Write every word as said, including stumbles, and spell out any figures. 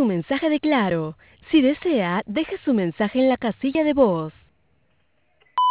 su mensaje de Claro. Si desea, deje su mensaje en la casilla de voz.